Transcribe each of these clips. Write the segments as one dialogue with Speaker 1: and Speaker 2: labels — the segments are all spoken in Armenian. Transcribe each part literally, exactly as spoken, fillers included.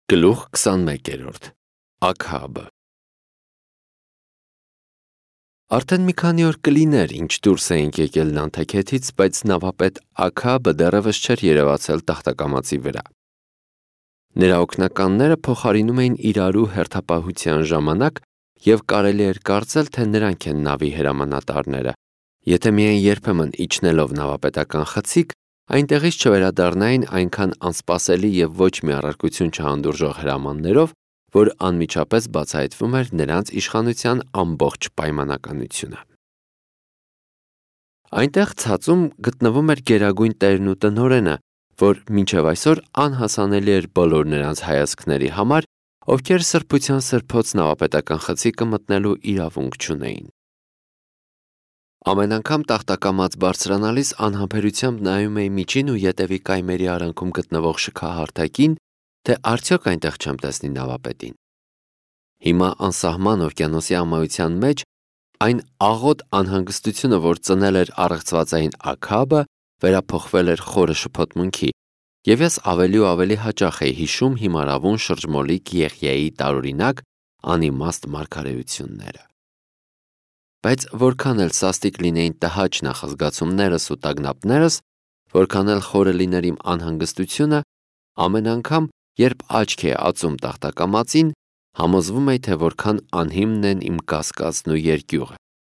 Speaker 1: Գլուխ քսանմեկերորդ Աքհաբը Արդեն մի քանի օր կլիներ, ինչ դուրս էինք եկել Նանթաքեթից, բայց նավապետ Աքհաբը դեռևս չէր երևացել տախտակամածի վրա։ Նրա օգնականները փոխարինում էին իրարու հերթապահության ժամանակ և կարելի էր կարծել, թե նրանք են նավի հրամանատարները, եթե միայն երբեմն իջնելով նավապետական խցիկ, այնտեղից չվերադառնային այնքան անսպասելի և ոչ մի առարկություն չհանդուրժող հրամաններով, որ անմիջապես բացահայտվում էր նրանց իշխանության ամբողջ պայմանականությունը։ Այնտեղ ցածում գտնվում էր գերագույն տերն ու տնօրենը, որ մինչև այսօր անհասանելի էր բոլոր նրանց հայացքների համար, ովքեր սրբության սրբոց նավապետական խցիկը մտնելու իրավունք չունեին։ Ամեն անգամ տախտակամած բարձրանալիս անհամբերությամբ նայում էի միջին ու ետևի կայմերի արանքում գտնվող շքահարթակին, թե արդյոք այնտեղ չեմ տեսնի նավապետին։ Հիմա անսահման օվկիանոսի ամայության մեջ այն աղոտ անհանգստությունը, որ ծնել էր առեղծվածային Աքհաբը, վերափոխվել էր խորը շփոթմունքի, և ես ավելի ու ավելի հաճախ էի հիշում հիմարավուն շրջմոլիկ Եղիայի տարօրինակ անիմաստ մարգարեությունները։ Բայց որքան էլ սաստիկ լինեին տհաճ նախազգացումներս ու տագնապներս, որքան էլ խորը լիներ իմ անհանգստությունը, ամեն անգամ, երբ աչք է ածում տախտակամածին, համոզվում էի, թե որքան անհիմն են իմ կասկածն ու երկյուղը։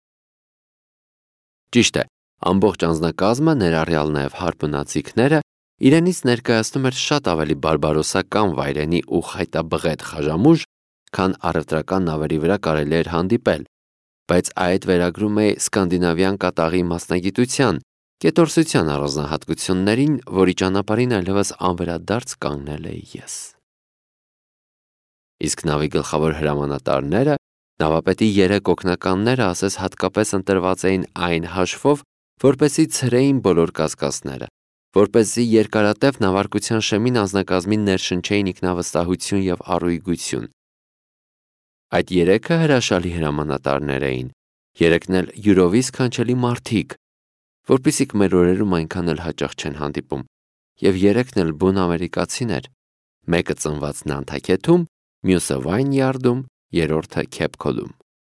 Speaker 1: Ճիշտ է, ամբողջ անձնակազմը, ներառյալ նաև հարբնացիքները, իրենից ներկայացնում էր շատ ավելի բարբարոսական վայրենի ու խայտաբղետ խաժամուժ, քան առևտրական նավերի վրա կարելի էր հանդիպել, բայց այդ վերագրում է սկանդինավյան կատաղի մասնագիտության, կետորսության առանձնահատկություններին, որի ճանապարհին այլևս անվերադարձ կանգնել էի ես։ Իսկ նավի գլխավոր հրամանատարները, նավապետի երեք օգնականները ասես հատկապես ընտրված էին այն հաշվով, որպեսզի ցրեին բոլոր կասկածները, որպեսզի երկարատև նավարկության շեմին անձնակազմին ներշնչեին ինքնավստահություն և առույգություն։ Այդ երեքը հրաշալի հրամանատարներ էին, երեքն էլ յուրովի սքանչելի մարդիկ, որպիսիք մեր օրերում այնքան էլ հաճախ չեն հանդիպում, և երեքն էլ բուն ամերիկացիներ, մեկը ծնված Նանթաքեթում, մյուսը Վայնյարդում, երրորդը Քեփ-Քոլում։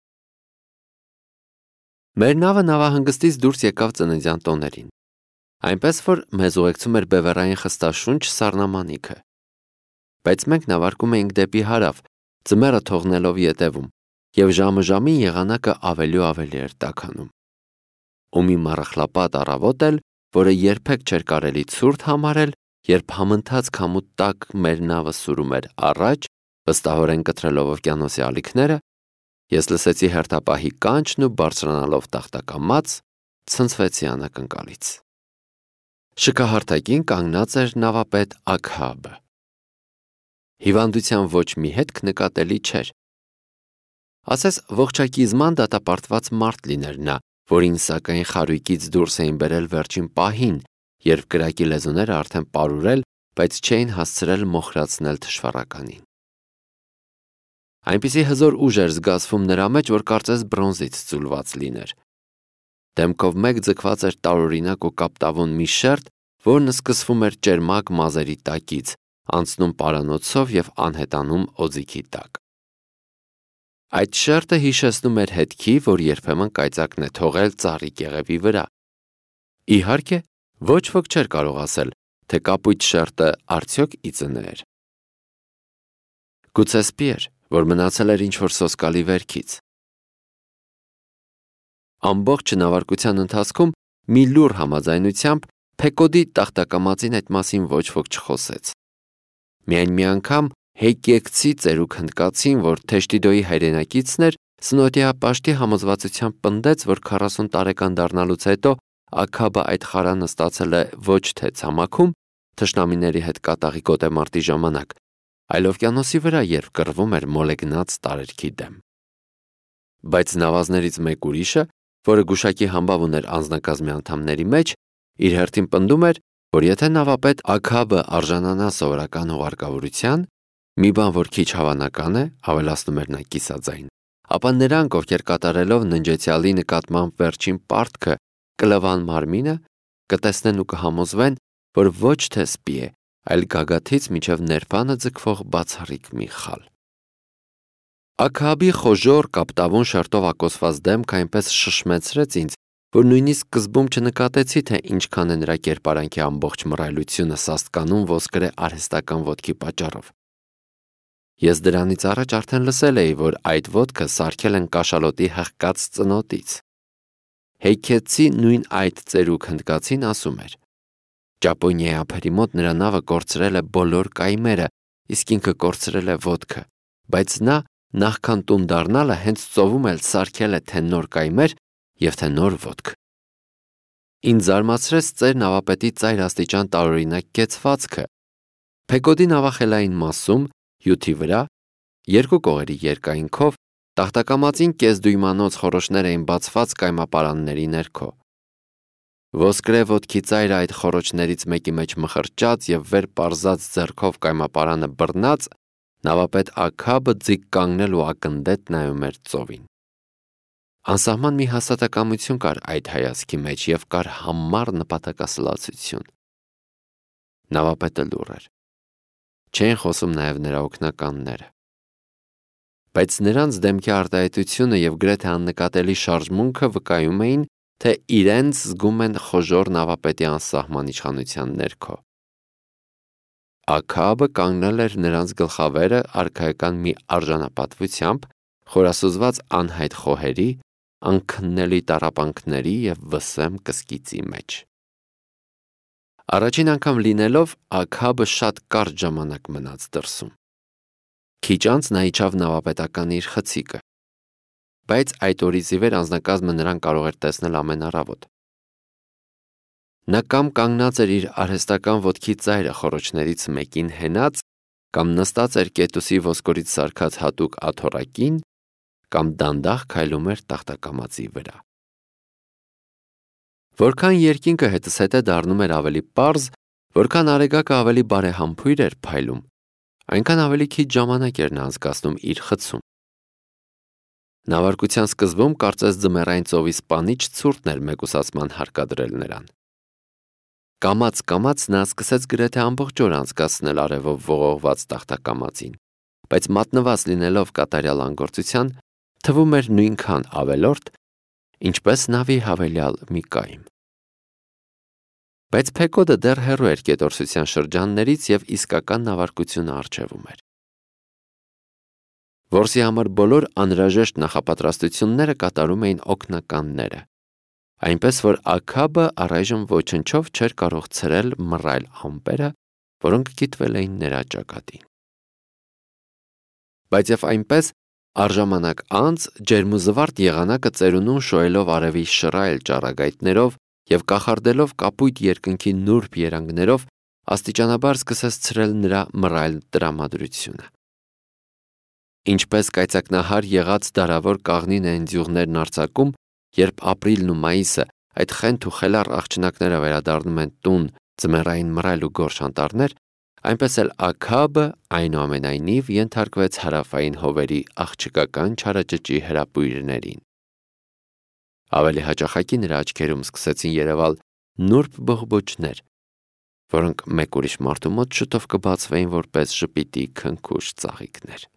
Speaker 1: Մեր նավը նավահանգստից դուրս եկավ ծննդյան տոներին, այնպես որ մեզ ուղեկցում էր բևեռային խստաշունչ սառնամանիքը, բայց մենք նավարկում էինք դեպի հարավ, ձմեռը թողնելով ետևում, և ժամը ժամին եղանակը ավելի ու ավելի էր տաքանում։ Ու մի մառախլապատ առավոտ էլ, որը երբեք չէր կարելի ցուրտ համարել, երբ համընթաց քամու տակ մեր նավը սուրում էր առաջ, վստահորեն կտրելով օվկիանոսի ալիքները, ես լսեցի հերթապահի կանչն ու բարձրանալով տախտակամած, ցնցվեցի անակնկալից։ Շքահարթակին կանգնած էր նավապետ Աքհաբը։ Հիվանդության ոչ մի հետք նկատելի չէր։ Ասես ողջակիզման դատապարտված մարդ լիներ նա, որին սակայն խարույկից դուրս էին բերել վերջին պահին, երբ կրակի լեզուները արդեն պարուրել, բայց չէին հասցրել մոխրացնել թշվառականին։ Այնպիսի հզոր ուժ էր զգացվում նրա մեջ, որ կարծես բրոնզից ձուլված լիներ։ Դեմքով մեկ ձգված էր տարօրինակ ու կապտավուն մի շերտ, որն սկսվում էր ճերմակ մազերի տակից, անցնում պարանոցով և անհետանում օձիքի տակ։ Այդ շերտը հիշեցնում էր հետքի, որ երբեմն կայծակն է թողել ծառի կեղևի վրա։ Իհարկե, ոչ ոք չէր կարող ասել, թե կապույտ շերտը արդյոք ի ծնե էր։ Գուցե սպի էր, որ մնացել էր ինչ-որ սոսկալի վերքից։ Ամբողջ նավարկության ընթացքում մի լուռ համաձայնությամբ Փեկոդի տախտակամածին այդ մասին ոչ ոք չխոսեց։ Միայն մի անգամ Հեյկեքցի ծերուկ հնդկացին, որ Թեշտիդոյի հայրենակիցն էր, սնոտիապաշտի համոզվածությամբ պնդեց, որ քառասուն տարեկան դառնալուց հետո Աքհաբը այդ խարանը ստացել է ոչ թե ցամաքում, թշնամիների հետ կատաղի գոտեմարտի ժամանակ, այլ օվկիանոսի վրա, երբ կռվում էր մոլեգնած տարերքի դեմ։ Բայց նավազներից մեկ ուրիշը, որը գուշակի համբավ ուներ անձնակազմի անդամների մեջ, իր հերթին պնդում էր, որ եթե նավապետ Աքհաբը արժանանա սովորական հուղարկավորության, մի բան, որ քիչ հավանական է, ավելացնում էր նա կիսաձայն, ապա նրանք, ովքեր կատարելով ննջեցյալի նկատմամբ վերջին պարտքը, կլվան մարմինը, կտեսնեն ու կհամոզվեն, որ ոչ թե սպի է, այլ գագաթից մինչև ներբանը ձգվող բացառիկ մի խալ։ Աքաբի խոժոր կապտավուն շերտով ակոսված դեմքը այնպես շշմեցրեց ինձ, որ նույնիսկ սկզբում չնկատեցի, թե ինչքան է նրա կերպարանքի ամբողջ մռայլությունը սաստկանում ոսկրե արհեստական ոտքի պատճառով։ Ես դրանից առաջ արդեն լսել էի, որ այդ ոտքը սարքել են կաշալոտի հղկած ծնոտից։ Հեյքեցի նույն այդ ծերուկ հնդկացին ասում էր. Ճապոնիայի ափերի մոտ նրա նավը կորցրել է բոլոր կայմերը, իսկ ինքը կորցրել է ոտքը, բայց նա նախքան տուն դառնալը հենց ծովում էլ սարքել է թե նոր կայմեր և թե նոր ոտք։ Ինձ զարմացրեց ծեր նավապետի ծայր աստիճան տարօրինակ կեցվածքը։ Փեկոդի նավախելային մասում, հյութի վրա, երկու կողերի երկայնքով տախտակամածին կեսդույմանոց խոռոչներ էին բացված կայմապարանների ներքո։ Ոսկրե ոտքի ծայրը այդ խոռոչներից մեկի մեջ մխրճած և վեր պարզած ձեռքով կայմապարանը բռնած, նավապետ Աքաբը ձիգ կանգնել ու ակնդետ նայում էր ծովին։ Անսահման մի հաստատակամություն կար այդ հայացքի մեջ և կար համառ նպատակասլացություն։ Նավապետը լուռ էր։ Չէին խոսում նաև նրա օգնականները։ Բայց նրանց դեմքի արտահայտությունը և գրեթե աննկատելի շարժմունքը վկայում էին, թե իրենց զգում են խոժոր նավապետի անսահման իշխանության ներքո։ Աքաբը կանգնել էր նրանց գլխավերը արքայական մի արժանապատվությամբ, խորասուզված անհայտ խոհերի, անքննելի տառապանքների և վսեմ կսկիծի մեջ։ Առաջին անգամ լինելով, Աքաբը շատ կարճ ժամանակ մնաց դրսում։ Քիչ անց նա իջավ նավապետական իր խցիկը, բայց այդ օրից ի վեր անձնակազմը նրան կարող էր տեսնել ամեն առավոտ։ Նա կամ կանգնած էր իր արհեստական ոտքի ծայրը խոռոչներից մեկին հենած, կամ նստած էր կետուսի ոսկորից սարքած հատուկ աթոռակին, կամ դանդաղ քայլում էր տախտակամածի վրա։ Որքան երկինքը հետզհետե դառնում էր ավելի պարզ, որքան արեգակը ավելի բարեհամբույր էր փայլում, այնքան ավելի քիչ ժամանակ էր նա անցկացնում իր խցում։ Նավարկության սկզբում կարծես ձմեռային ծովի սպանիչ ցուրտն էր մեկուսացման հարկադրել նրան։ Կամաց-կամաց նա սկսեց գրեթե ամբողջ օր անցկացնել արևով ողողված տախտակամածին, բայց մատնված լինելով կատարյալ անգործության, թվում էր նույնքան ավելորդ, ինչպես նավի հավելյալ մի կայմ։ Բայց Փեկոդը դեռ հեռու էր կետորսության շրջաններից և իսկական նավարկությունը առջևում էր։ Որսի համար բոլոր անհրաժեշտ նախապատրաստությունները կատարում էին օգնականները, այնպես որ Աքաբը առայժմ ոչնչով չէր կարող ցրել մռայլ ամպերը, որոնք գիտվել էին նրա ճակատին։ Բայց և այնպես առժամանակ անց ջերմուզվարթ եղանակը ծերունուն շոյելով արևի շռայլ ճառագայթներով և կախարդելով կապույտ երկնքի նուրբ երանգներով աստիճանաբար սկսեց ցրել նրա մռայլ տրամադրությունը։ Ինչպես կայծակնահար եղած դարավոր կաղնի նենձյուղներն արձակում, երբ ապրիլն ու մայիսը այդ խենթ ու խելառ աղջնակները վերադառնում են տուն ձմեռային մռայլ ու գորշ անտառներ, այնպես էլ Աքաբը այնուամենայնիվ ենթարկվեց հարավային հովերի աղջկական չարաճճի հրապույրներին։ Ավելի հաճախակի նրա աչքերում սկսեցին երևալ նուրբ բողբոջներ, որոնք մեկ ուրիշ մարդու մոտ շուտով կբացվեին որպես ժպիտի քնքուշ ծաղիկներ։